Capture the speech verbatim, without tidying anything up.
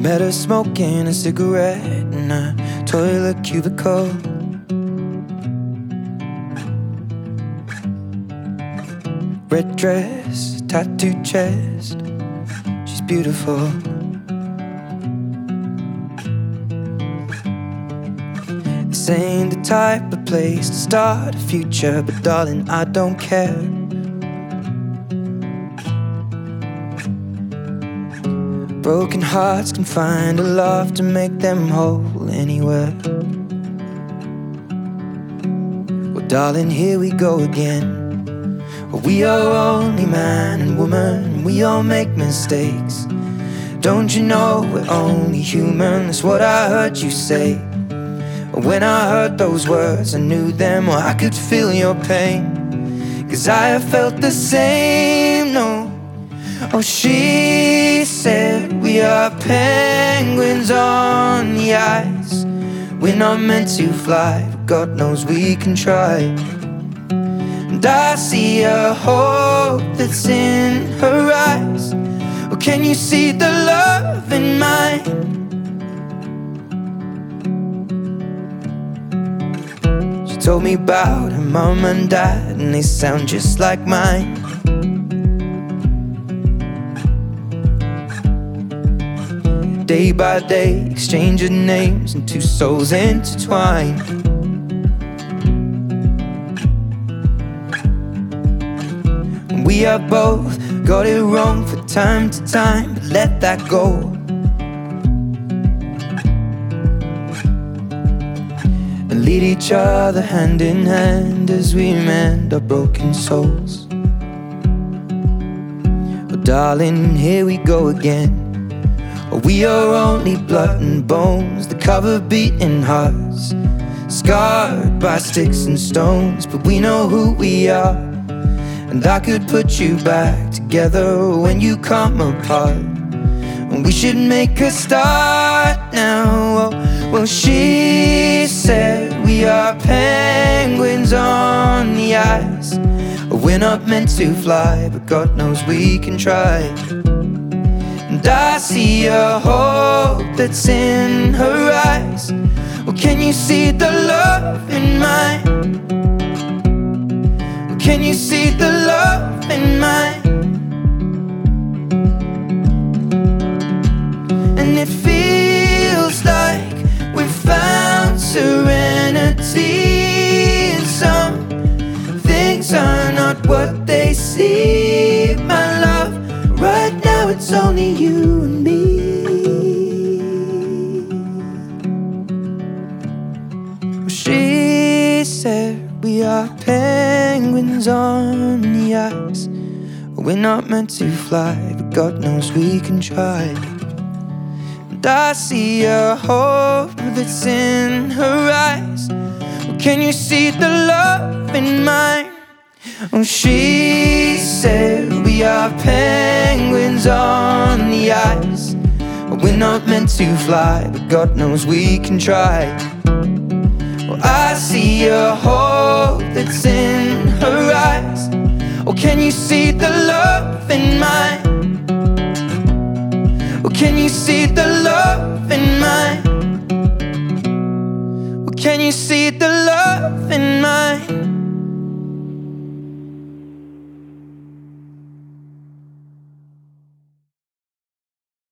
Met her smoking a cigarette in a toilet cubicle. Red dress, tattooed chest, she's beautiful. This ain't the type of place to start a future, but darling, I don't care. Broken hearts can find a love to make them whole anywhere. Well, darling, here we go again. We are only man and woman, and we all make mistakes. Don't you know we're only human? That's what I heard you say. When I heard those words, I knew them, or I could feel your pain. Cause I have felt the same, no. Oh, she said we are penguins on the ice. We're not meant to fly, but God knows we can try. And I see a hope that's in her eyes. Oh, can you see the love in mine? She told me about her mom and dad, and they sound just like mine. Day by day, exchanging names and two souls intertwined. And we have both got it wrong from time to time, but let that go. And lead each other hand in hand as we mend our broken souls. Oh, darling, here we go again. We are only blood and bones, the cover beating hearts, scarred by sticks and stones, but we know who we are. And I could put you back together when you come apart. And we should make a start now. Oh, well, she said we are penguins on the ice. We're not meant to fly, but God knows we can try. And I see a hope that's in her eyes. Well, can you see the love in mine? Well, can you see the love in mine? And it feels like we've found serenity, and some things are not what they seem, my love. Right now it's only you and me. She said we are penguins on the ice. We're not meant to fly, but God knows we can try. And I see a hope that's in her eyes. Well, can you see the love in mine? Oh, she said we are penguins on the ice. We're not meant to fly, but God knows we can try. Well, I see a hope that's in her eyes. Oh, can you see the love in mine? Oh, can you see the love in mine? Oh, can you see